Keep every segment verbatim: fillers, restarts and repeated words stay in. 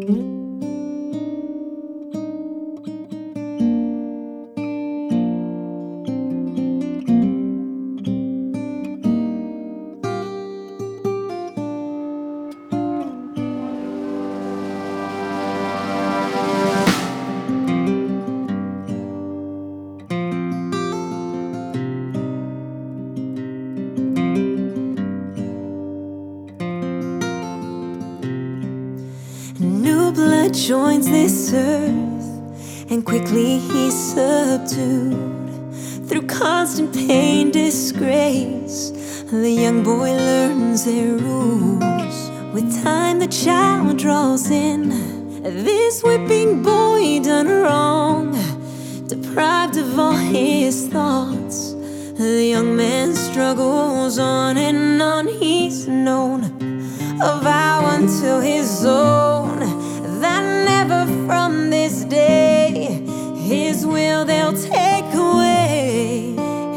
New blood joins this earth, and quickly he's subdued. Through constant pain, disgrace, the young boy learns their rules. With time the child draws in, this whipping boy done wrong, deprived of all his thoughts. The young man struggles on and on. He's known a vow until his own, that never from this day his will they'll take away.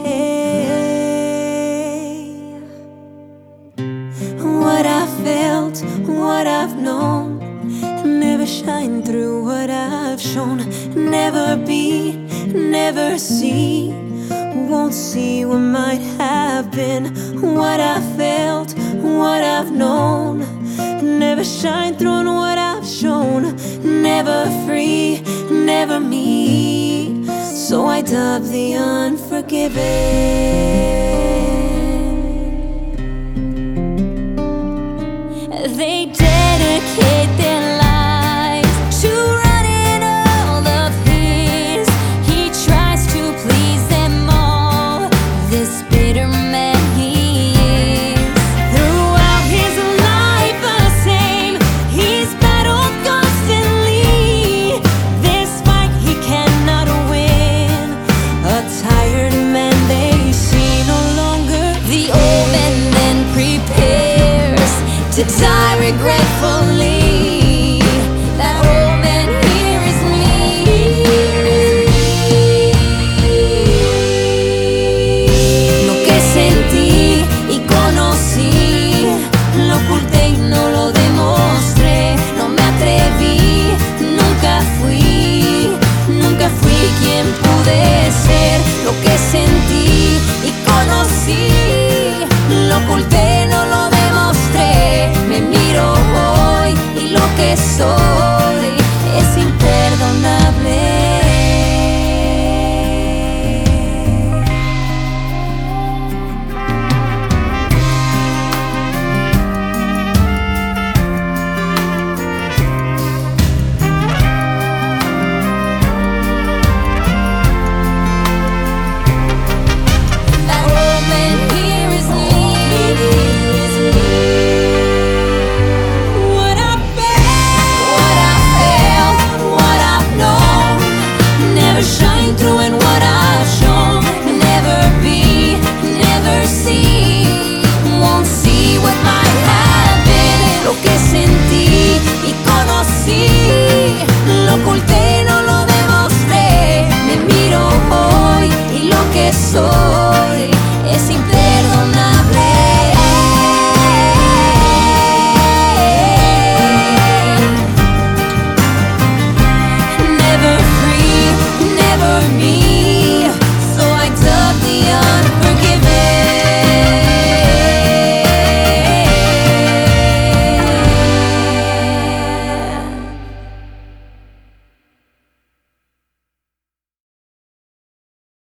What I felt, what I've known, never shine through what I've shown. Never be, never see, won't see what might have been. What I felt, what I've known, never shine through on what I've shown. Never free, never me, so I dub the unforgiven.